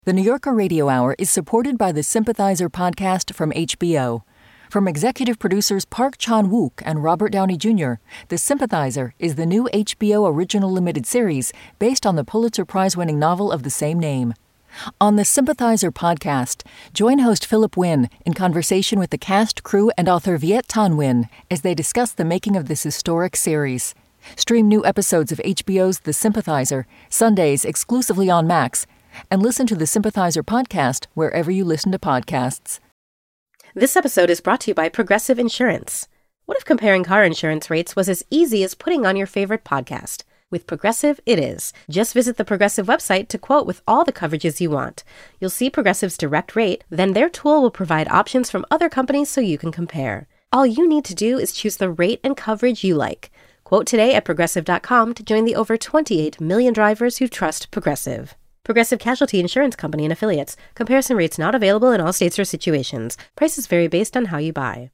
The New Yorker Radio Hour is supported by the Sympathizer podcast from HBO. From executive producers Park Chan-wook and Robert Downey Jr., The Sympathizer is the new HBO original limited series based on the Pulitzer Prize-winning novel of the same name. On the Sympathizer podcast, join host Philip Wynn in conversation with the cast, crew, and author Viet Thanh Nguyen as they discuss the making of this historic series. Stream new episodes of HBO's The Sympathizer, Sundays exclusively on Max, and listen to the Sympathizer podcast wherever you listen to podcasts. This episode is brought to you by Progressive Insurance. What if comparing car insurance rates was as easy as putting on your favorite podcast? With Progressive, it is. Just visit the Progressive website to quote with all the coverages you want. You'll see Progressive's direct rate, then their tool will provide options from other companies so you can compare. All you need to do is choose the rate and coverage you like. Quote today at Progressive.com to join the over 28 million drivers who trust Progressive. Progressive Casualty Insurance Company and Affiliates. Comparison rates not available in all states or situations. Prices vary based on how you buy.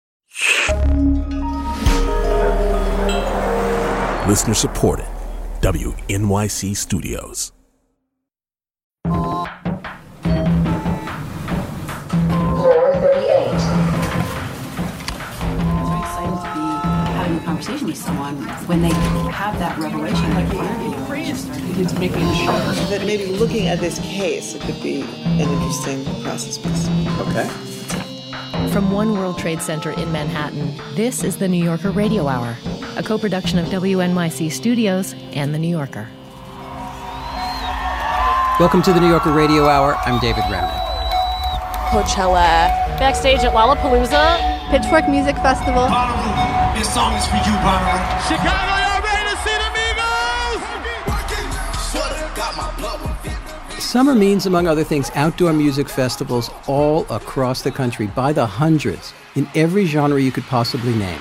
Listener supported. WNYC Studios. Floor 38. Very excited to be having a conversation with someone when they have that revelation like interview. It's making sure that maybe looking at this case, it could be an interesting process piece. Okay. From One World Trade Center in Manhattan, this is the New Yorker Radio Hour, a co-production of WNYC Studios and The New Yorker. Welcome to the New Yorker Radio Hour. I'm David Remnick. Coachella. Backstage at Lollapalooza. Pitchfork Music Festival. Bonnaroo, this song is for you, Bonnaroo. Chicago, y'all ready to see the Migos? Summer means, among other things, outdoor music festivals all across the country by the hundreds in every genre you could possibly name.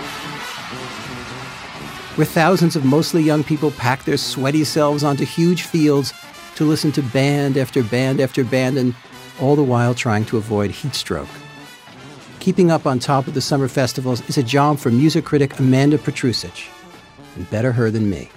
Where thousands of mostly young people pack their sweaty selves onto huge fields to listen to band after band after band, and all the while trying to avoid heat stroke. Keeping up on top of the summer festivals is a job for music critic Amanda Petrusic, and better her than me.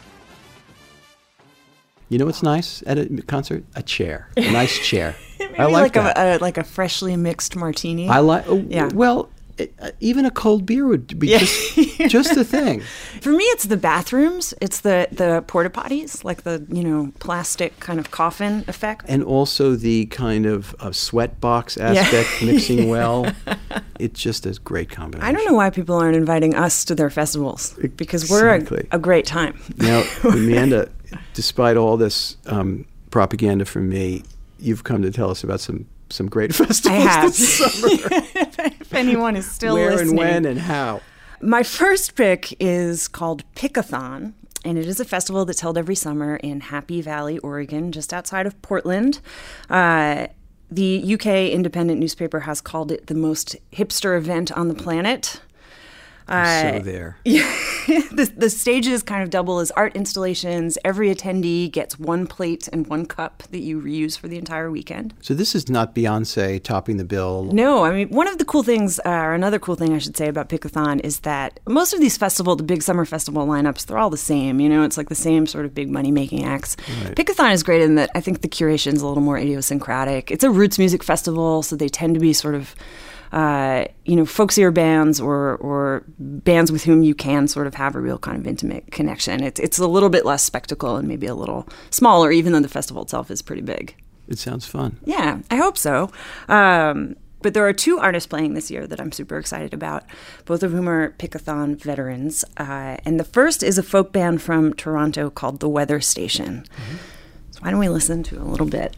You know what's nice at a concert? A chair. A nice chair. I like that. Like a freshly mixed martini. I like. Well, even a cold beer would be just a thing. For me, it's the bathrooms. It's the porta potties, like the plastic kind of coffin effect, and also the kind of sweat box aspect mixing well. It's just a great combination. I don't know why people aren't inviting us to their festivals, because we're a great time. Now, Amanda, despite all this propaganda from me, you've come to tell us about some great festivals this summer. If anyone is still listening. Where and when and how. My first pick is called Pickathon, and it is a festival that's held every summer in Happy Valley, Oregon, just outside of Portland. The UK Independent newspaper has called it the most hipster event on the planet. So there. The stages kind of double as art installations. Every attendee gets one plate and one cup that you reuse for the entire weekend. So this is not Beyonce topping the bill. No, I mean, one of the cool things, or another cool thing I should say about Pickathon is that most of these the big summer festival lineups, they're all the same. It's like the same sort of big money-making acts. Right. Pickathon is great in that I think the curation's a little more idiosyncratic. It's a roots music festival, so they tend to be sort of folksier bands or bands with whom you can sort of have a real kind of intimate connection. It's a little bit less spectacle and maybe a little smaller, even though the festival itself is pretty big. It sounds fun. Yeah, I hope so. But there are two artists playing this year that I'm super excited about, both of whom are Pickathon veterans. And the first is a folk band from Toronto called The Weather Station. Mm-hmm. So why don't we listen to a little bit?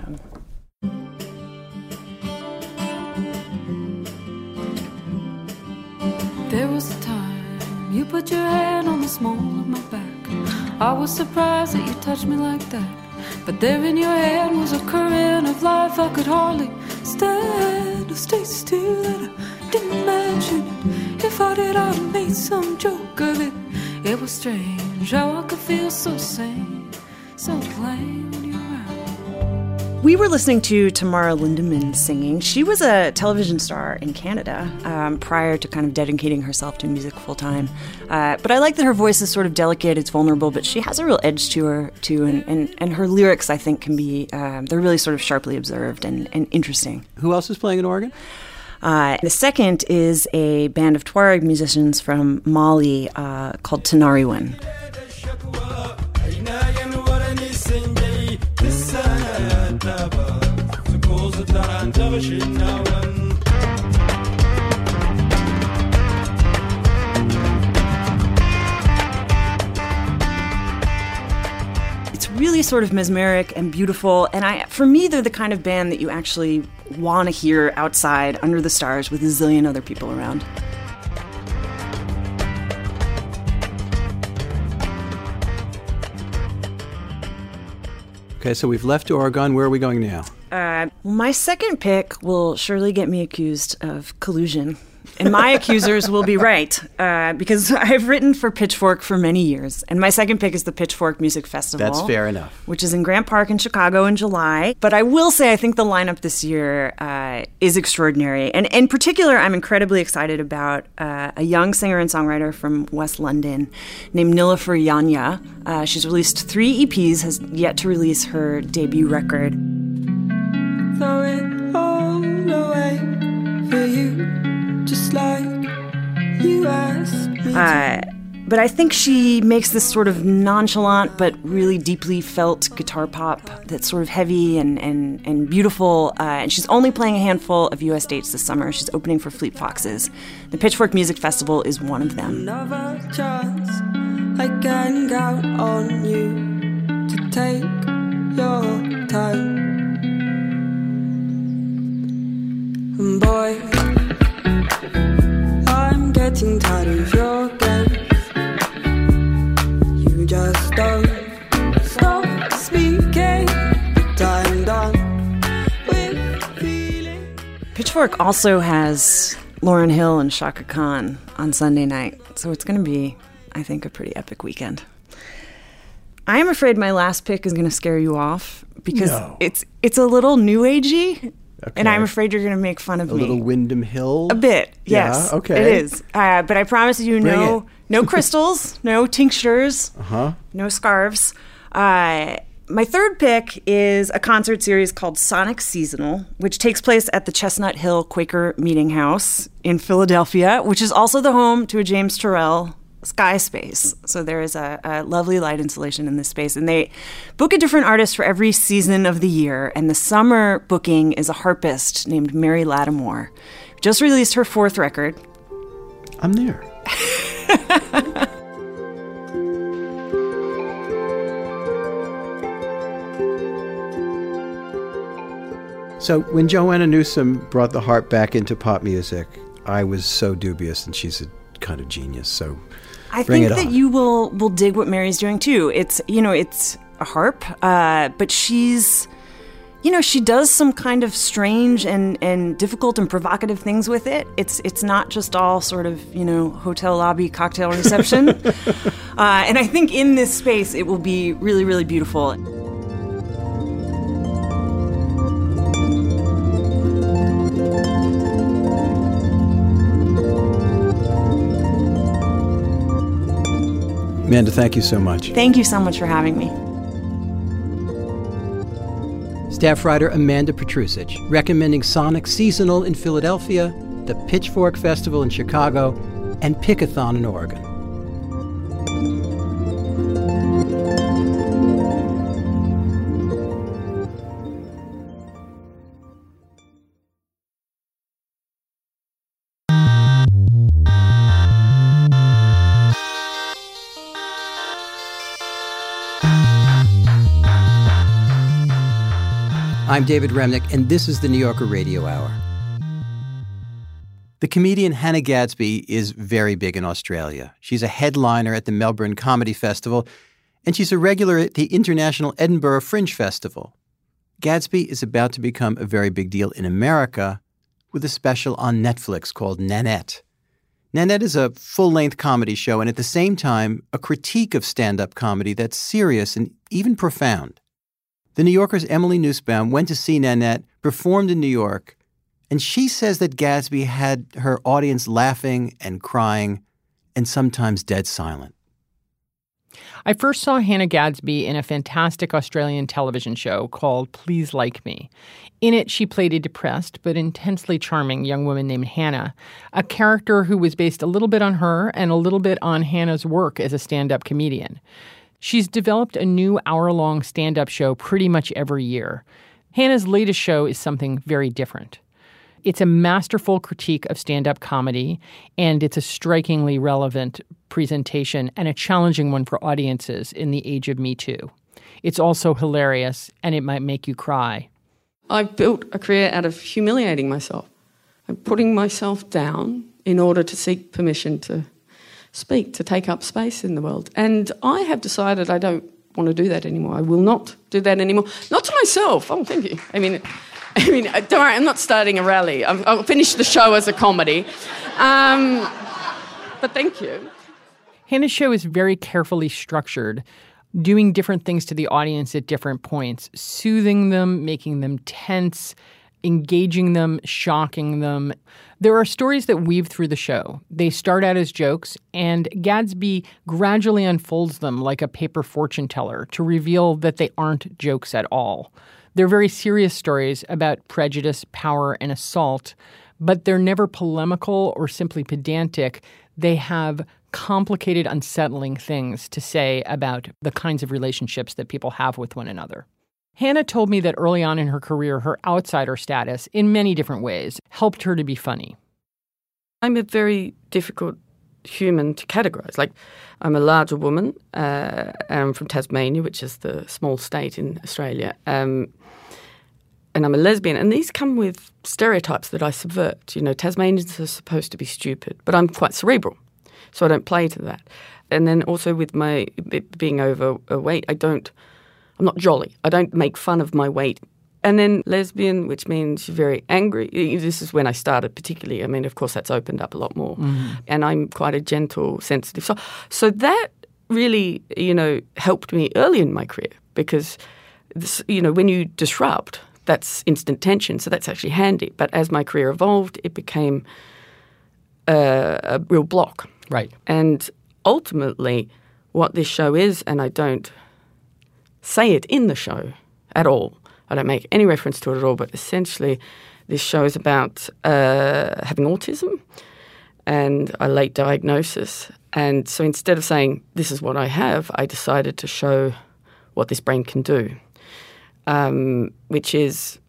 There was a time you put your hand on the small of my back. I was surprised that you touched me like that. But there in your hand was a current of life I could hardly stand or stay still. And I didn't imagine it. If I did, I'd have made some joke of it. It was strange how I could feel so sane, so plain when you're around. We were listening to Tamara Lindemann singing. She was a television star in Canada prior to kind of dedicating herself to music full time. But I like that her voice is sort of delicate, it's vulnerable, but she has a real edge to her, too. And her lyrics, I think, can be, they're really sort of sharply observed and interesting. Who else is playing an organ? The second is a band of Tuareg musicians from Mali called Tanariwen. It's really sort of mesmeric and beautiful, and for me, they're the kind of band that you actually want to hear outside under the stars with a zillion other people around. Okay, so we've left Oregon. Where are we going now? My second pick will surely get me accused of collusion. And my accusers will be right, because I've written for Pitchfork for many years. And my second pick is the Pitchfork Music Festival. That's fair enough. Which is in Grant Park in Chicago in July. But I will say I think the lineup this year is extraordinary. And in particular, I'm incredibly excited about a young singer and songwriter from West London named Nilüfer Yanya. She's released 3 EPs, has yet to release her debut record. Throw it all away for you, just like you asked me to. But I think she makes this sort of nonchalant but really deeply felt guitar pop that's sort of heavy and beautiful. And she's only playing a handful of U.S. dates this summer. She's opening for Fleet Foxes. The Pitchfork Music Festival is one of them. Another chance I can count on you to take your time. And boy, I'm getting tired of your games. You just don't stop speaking. I'm done with feeling. Pitchfork also has Lauryn Hill and Chaka Khan on Sunday night, so it's going to be, I think, a pretty epic weekend. I am afraid my last pick is going to scare you off because it's a little new agey. Okay. And I'm afraid you're going to make fun of me. A little Windham Hill? A bit, yes. Yeah, okay. It is. But I promise you no crystals, no tinctures, no scarves. My third pick is a concert series called Sonic Seasonal, which takes place at the Chestnut Hill Quaker Meeting House in Philadelphia, which is also the home to a James Turrell Sky Space. So there is a lovely light installation in this space. And they book a different artist for every season of the year. And the summer booking is a harpist named Mary Lattimore. Just released her 4th record. I'm there. So when Joanna Newsom brought the harp back into pop music, I was so dubious, and she's a kind of genius. So I think that you will dig what Mary's doing too. It's a harp, but she's, she does some kind of strange and difficult and provocative things with it. It's not just all sort of, hotel lobby cocktail reception. And I think in this space it will be really, really beautiful. Amanda, thank you so much. Thank you so much for having me. Staff writer Amanda Petrusic, recommending Sonic Seasonal in Philadelphia, the Pitchfork Festival in Chicago, and Pickathon in Oregon. I'm David Remnick, and this is the New Yorker Radio Hour. The comedian Hannah Gadsby is very big in Australia. She's a headliner at the Melbourne Comedy Festival, and she's a regular at the International Edinburgh Fringe Festival. Gadsby is about to become a very big deal in America with a special on Netflix called Nanette. Nanette is a full-length comedy show and at the same time a critique of stand-up comedy that's serious and even profound. The New Yorker's Emily Nussbaum went to see Nanette, performed in New York, and she says that Gadsby had her audience laughing and crying and sometimes dead silent. I first saw Hannah Gadsby in a fantastic Australian television show called Please Like Me. In it, she played a depressed but intensely charming young woman named Hannah, a character who was based a little bit on her and a little bit on Hannah's work as a stand-up comedian. She's developed a new hour-long stand-up show pretty much every year. Hannah's latest show is something very different. It's a masterful critique of stand-up comedy, and it's a strikingly relevant presentation and a challenging one for audiences in the age of Me Too. It's also hilarious, and it might make you cry. I've built a career out of humiliating myself. I'm putting myself down in order to seek permission to speak, to take up space in the world. And I have decided I don't want to do that anymore. I will not do that anymore. Not to myself. Oh, thank you. I mean, don't worry, I'm not starting a rally. I'll finish the show as a comedy. But thank you. Hannah's show is very carefully structured, doing different things to the audience at different points, soothing them, making them tense, engaging them, shocking them. There are stories that weave through the show. They start out as jokes, and Gadsby gradually unfolds them like a paper fortune teller to reveal that they aren't jokes at all. They're very serious stories about prejudice, power, and assault, but they're never polemical or simply pedantic. They have complicated, unsettling things to say about the kinds of relationships that people have with one another. Hannah told me that early on in her career, her outsider status, in many different ways, helped her to be funny. I'm a very difficult human to categorize. Like, I'm a larger woman. I'm from Tasmania, which is the small state in Australia. And I'm a lesbian. And these come with stereotypes that I subvert. You know, Tasmanians are supposed to be stupid, but I'm quite cerebral, so I don't play to that. And then also with my being overweight, I'm not jolly. I don't make fun of my weight. And then lesbian, which means you're very angry. This is when I started particularly. I mean, of course, that's opened up a lot more. Mm-hmm. And I'm quite a gentle, sensitive soul. So that really, helped me early in my career because, when you disrupt, that's instant tension. So that's actually handy. But as my career evolved, it became a real block. Right. And ultimately, what this show is, and I don't say it in the show at all, I don't make any reference to it at all, but essentially this show is about having autism and a late diagnosis. And so instead of saying, this is what I have, I decided to show what this brain can do, which is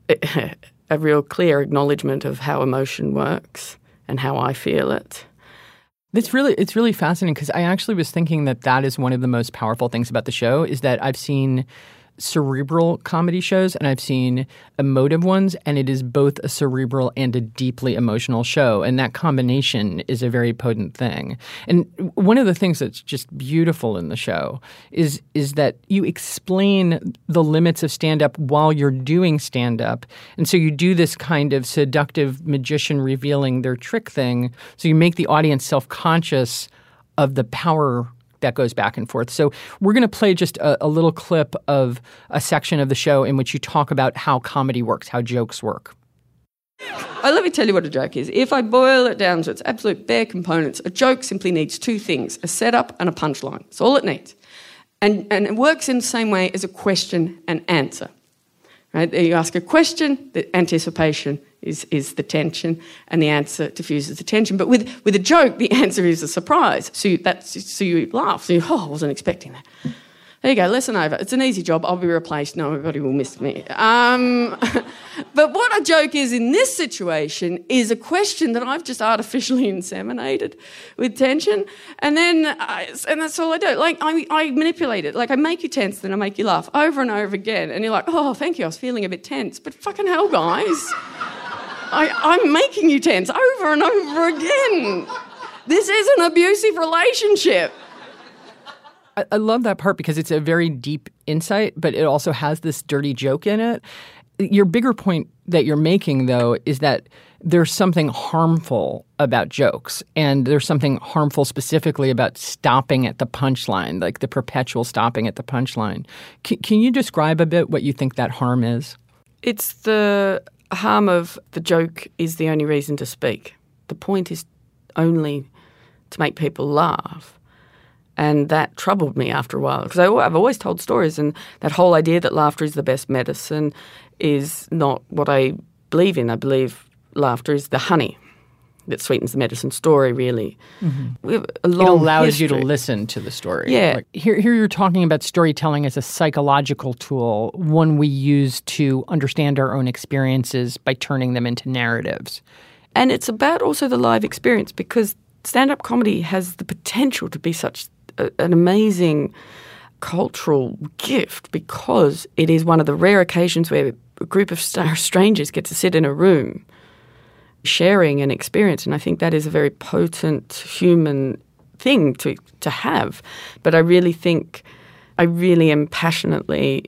a real clear acknowledgement of how emotion works and how I feel it. It's really fascinating because I actually was thinking that is one of the most powerful things about the show is that I've seen cerebral comedy shows and I've seen emotive ones, and it is both a cerebral and a deeply emotional show. And that combination is a very potent thing. And one of the things that's just beautiful in the show is that you explain the limits of stand-up while you're doing stand-up. And so you do this kind of seductive magician revealing their trick thing. So you make the audience self-conscious of the power that goes back and forth. So we're going to play just a little clip of a section of the show in which you talk about how comedy works, how jokes work. Let me tell you what a joke is. If I boil it down to its absolute bare components, a joke simply needs two things, a setup and a punchline. That's all it needs. And it works in the same way as a question and answer. Right? You ask a question, the anticipation is the tension, and the answer diffuses the tension. But with a joke, the answer is a surprise. So you laugh. So I wasn't expecting that. There you go, lesson over. It's an easy job. I'll be replaced. No, everybody will miss me. But what a joke is in this situation is a question that I've just artificially inseminated with tension, and that's all I do. Like I manipulate it. Like I make you tense, then I make you laugh over and over again, and you're like, oh, thank you. I was feeling a bit tense, but fucking hell, guys, I'm making you tense over and over again. This is an abusive relationship. I love that part because it's a very deep insight, but it also has this dirty joke in it. Your bigger point that you're making, though, is that there's something harmful about jokes, and there's something harmful specifically about stopping at the punchline, like the perpetual stopping at the punchline. Can you describe a bit what you think that harm is? It's the harm of the joke is the only reason to speak. The point is only to make people laugh. And that troubled me after a while, because I've always told stories, and that whole idea that laughter is the best medicine is not what I believe in. I believe laughter is the honey that sweetens the medicine story, really. Mm-hmm. We have a long It allows history. you to listen to the story. Yeah. Like, here you're talking about storytelling as a psychological tool, one we use to understand our own experiences by turning them into narratives. And it's about also the live experience, because stand-up comedy has the potential to be such an amazing cultural gift, because it is one of the rare occasions where a group of strangers get to sit in a room sharing an experience. And I think that is a very potent human thing to have. But I really am passionately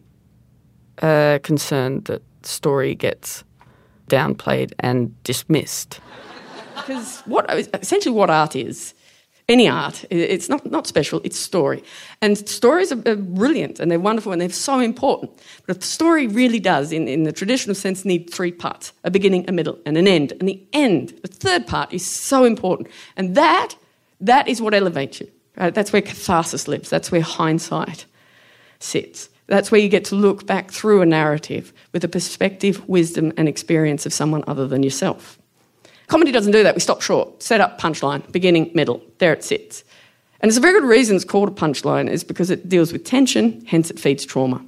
concerned that story gets downplayed and dismissed. Because essentially what art is, any art, it's not special, it's story. And stories are brilliant and they're wonderful and they're so important. But a story really does, in the traditional sense, need three parts: a beginning, a middle, and an end. And the end, the third part, is so important. And that is what elevates you. Right? That's where catharsis lives. That's where hindsight sits. That's where you get to look back through a narrative with the perspective, wisdom, and experience of someone other than yourself. Comedy doesn't do that. We stop short. Set up, punchline, beginning, middle. There it sits. And it's a very good reason it's called a punchline, is because it deals with tension, hence it feeds trauma.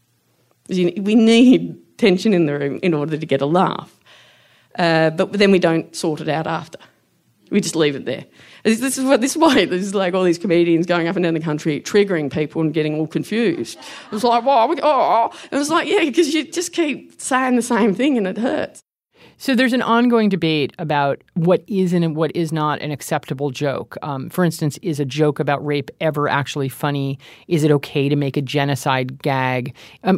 We need tension in the room in order to get a laugh. But then we don't sort it out after. We just leave it there. This is why there's like all these comedians going up and down the country triggering people and getting all confused. It was like, it was like, yeah, because you just keep saying the same thing and it hurts. So there's an ongoing debate about what is and what is not an acceptable joke. For instance, is a joke about rape ever actually funny? Is it okay to make a genocide gag?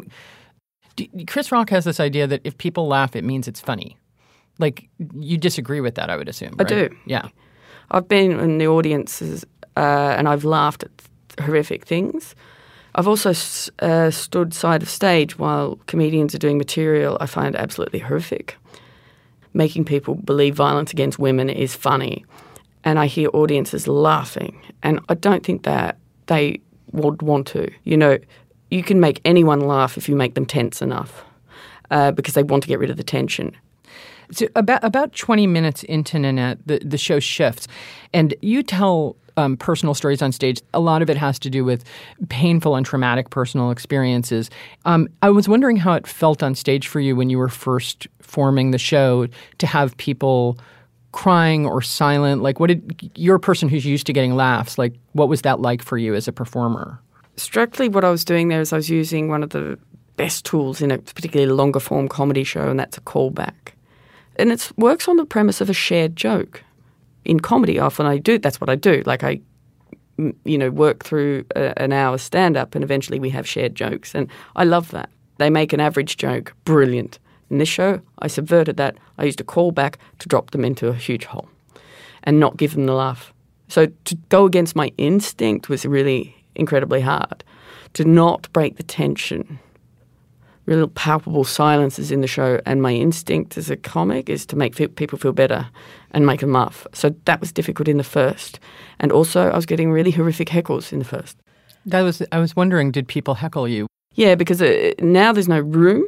Chris Rock has this idea that if people laugh, it means it's funny. Like, you disagree with that, I would assume, right? I do. Yeah. I've been in the audiences and I've laughed at horrific things. I've also stood side of stage while comedians are doing material I find absolutely horrific. Making people believe violence against women is funny. And I hear audiences laughing. And I don't think that they would want to. You know, you can make anyone laugh if you make them tense enough because they want to get rid of the tension. So about 20 minutes into Nanette, the show shifts. And you tell personal stories on stage. A lot of it has to do with painful and traumatic personal experiences. I was wondering how it felt on stage for you when you were first forming the show, to have people crying or silent. Like, you're a person who's used to getting laughs. Like, what was that like for you as a performer? Strictly what I was doing there is I was using one of the best tools in a particularly longer form comedy show, and that's a callback. And it works on the premise of a shared joke. In comedy, often that's what I do. Like, I work through an hour stand-up and eventually we have shared jokes. And I love that. They make an average joke brilliant. In this show, I subverted that. I used a callback to drop them into a huge hole and not give them the laugh. So to go against my instinct was really incredibly hard. To not break the tension. Real palpable silences in the show, and my instinct as a comic is to make people feel better and make them laugh. So that was difficult in the first. And also I was getting really horrific heckles in the first. I was wondering, did people heckle you? Yeah, because now there's no room.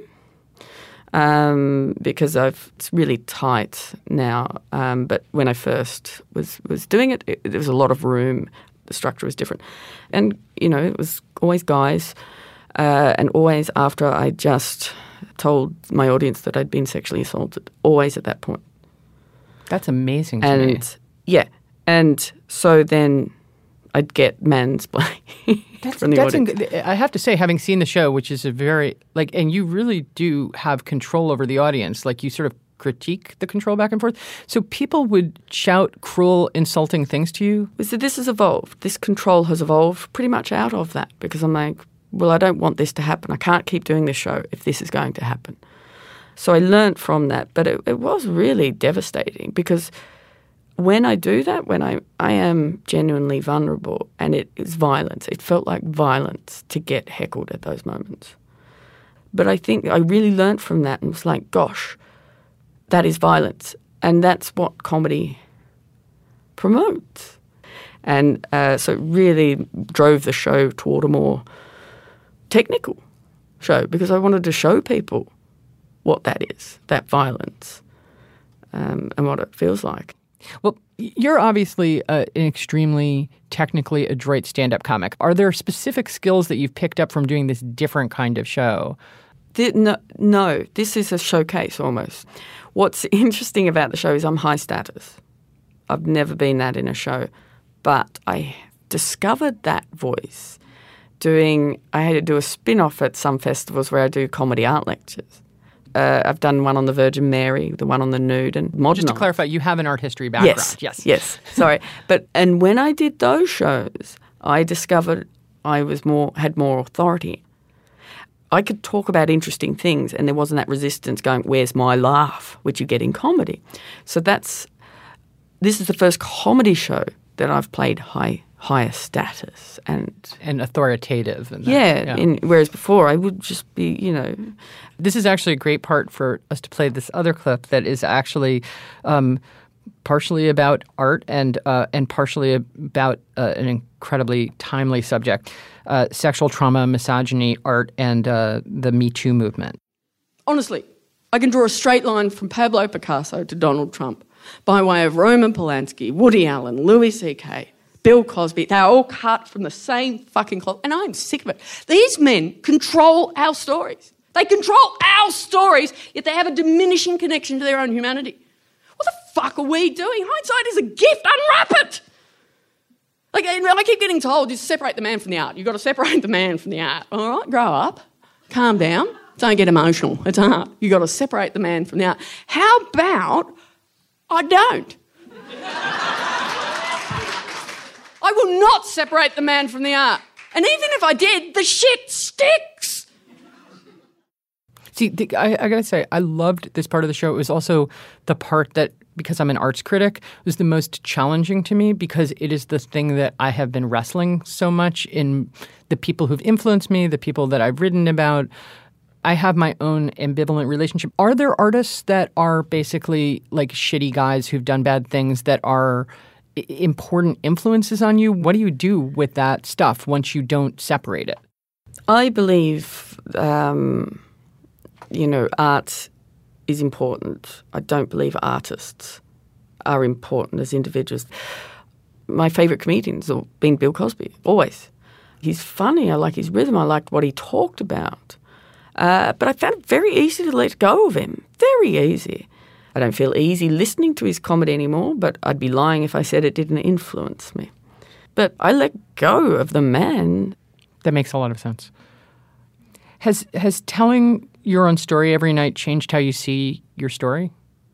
Because it's really tight now. But when I first was doing it, there was a lot of room. The structure was different. And, it was always guys. And always after I just told my audience that I'd been sexually assaulted. Always at that point. That's amazing to me. Yeah. And so then I'd get mansplaining from the audience. I have to say, having seen the show, which is a very, and you really do have control over the audience. Like, you sort of critique the control back and forth. So people would shout cruel, insulting things to you? So this has evolved. This control has evolved pretty much out of that, because I'm like, well, I don't want this to happen. I can't keep doing this show if this is going to happen. So I learnt from that, but it was really devastating because when I do that, when I am genuinely vulnerable and it is violence, it felt like violence to get heckled at those moments. But I think I really learnt from that and was like, gosh, that is violence. And that's what comedy promotes. And so it really drove the show toward a more technical show because I wanted to show people what that is, that violence, and what it feels like. Well, you're obviously an extremely technically adroit stand-up comic. Are there specific skills that you've picked up from doing this different kind of show? No, this is a showcase almost. What's interesting about the show is I'm high status. I've never been that in a show, but I discovered that voice I had to do a spin-off at some festivals where I do comedy art lectures. I've done one on the Virgin Mary, the one on the nude and modern. Just to clarify, you have an art history background. Yes. Sorry, and when I did those shows, I discovered I had more authority. I could talk about interesting things, and there wasn't that resistance going, "Where's my laugh?" which you get in comedy. So this is the first comedy show that I've played higher status and authoritative. Whereas before I would just be, This is actually a great part for us to play this other clip that is actually partially about art and partially about an incredibly timely subject, sexual trauma, misogyny, art, and the Me Too movement. Honestly, I can draw a straight line from Pablo Picasso to Donald Trump by way of Roman Polanski, Woody Allen, Louis C.K., Bill Cosby. They're all cut from the same fucking cloth, and I'm sick of it. These men control our stories. They control our stories, yet they have a diminishing connection to their own humanity. What the fuck are we doing? Hindsight is a gift. Unwrap it. I keep getting told, just separate the man from the art. You've got to separate the man from the art. All right, grow up. Calm down. Don't get emotional. It's art. You've got to separate the man from the art. How about I don't? I will not separate the man from the art. And even if I did, the shit sticks. See, I got to say, I loved this part of the show. It was also the part that, because I'm an arts critic, was the most challenging to me because it is the thing that I have been wrestling so much in the people who've influenced me, the people that I've written about. I have my own ambivalent relationship. Are there artists that are basically like shitty guys who've done bad things that are important influences on you? What do you do with that stuff once you don't separate it? I believe, art is important. I don't believe artists are important as individuals. My favourite comedian's been Bill Cosby, always. He's funny. I like his rhythm. I liked what he talked about. But I found it very easy to let go of him. Very easy. I don't feel easy listening to his comedy anymore, but I'd be lying if I said it didn't influence me. But I let go of the man. That makes a lot of sense. Has telling your own story every night changed how you see your story?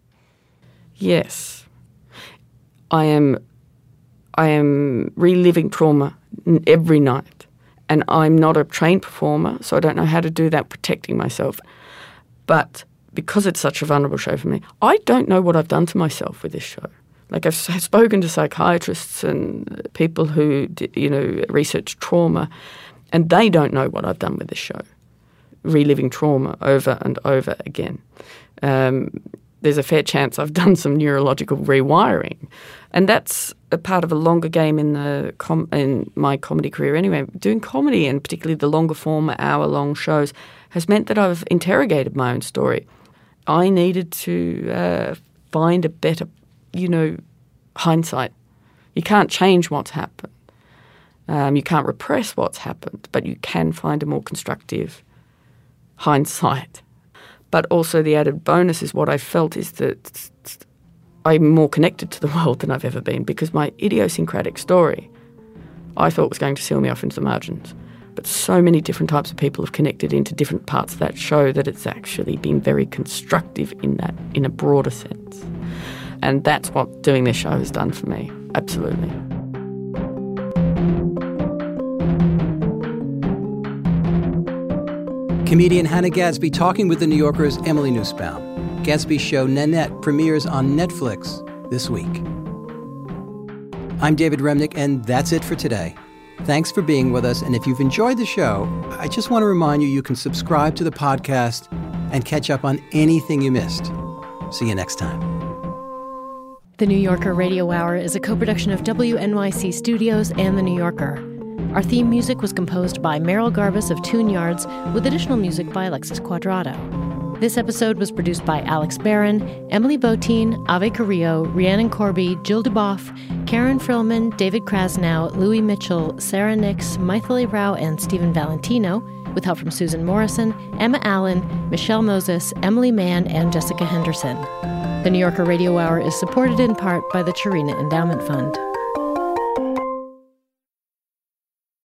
Yes. I am reliving trauma every night. And I'm not a trained performer, so I don't know how to do that protecting myself. But because it's such a vulnerable show for me, I don't know what I've done to myself with this show. Like, I've spoken to psychiatrists and people who, research trauma, and they don't know what I've done with this show, reliving trauma over and over again. There's a fair chance I've done some neurological rewiring. And that's a part of a longer game in my comedy career anyway. Doing comedy, and particularly the longer form, hour-long shows, has meant that I've interrogated my own story. I needed to find a better, hindsight. You can't change what's happened. You can't repress what's happened, but you can find a more constructive hindsight. But also the added bonus is what I felt is that I'm more connected to the world than I've ever been, because my idiosyncratic story I thought was going to seal me off into the margins. But so many different types of people have connected into different parts of that show that it's actually been very constructive in a broader sense. And that's what doing this show has done for me, absolutely. Comedian Hannah Gadsby talking with The New Yorker's Emily Nussbaum. Gadsby's show Nanette premieres on Netflix this week. I'm David Remnick, and that's it for today. Thanks for being with us, and if you've enjoyed the show, I just want to remind you can subscribe to the podcast and catch up on anything you missed. See you next time. The New Yorker Radio Hour is a co-production of WNYC Studios and The New Yorker. Our theme music was composed by Merrill Garbus of Tune Yards, with additional music by Alexis Cuadrado. This episode was produced by Alex Barron, Emily Botein, Ave Carrillo, Rhiannon Corby, Jill Duboff, Karen Frillman, David Krasnow, Louis Mitchell, Sarah Nix, Maithili Rao, and Stephen Valentino, with help from Susan Morrison, Emma Allen, Michelle Moses, Emily Mann, and Jessica Henderson. The New Yorker Radio Hour is supported in part by the Cherena Endowment Fund.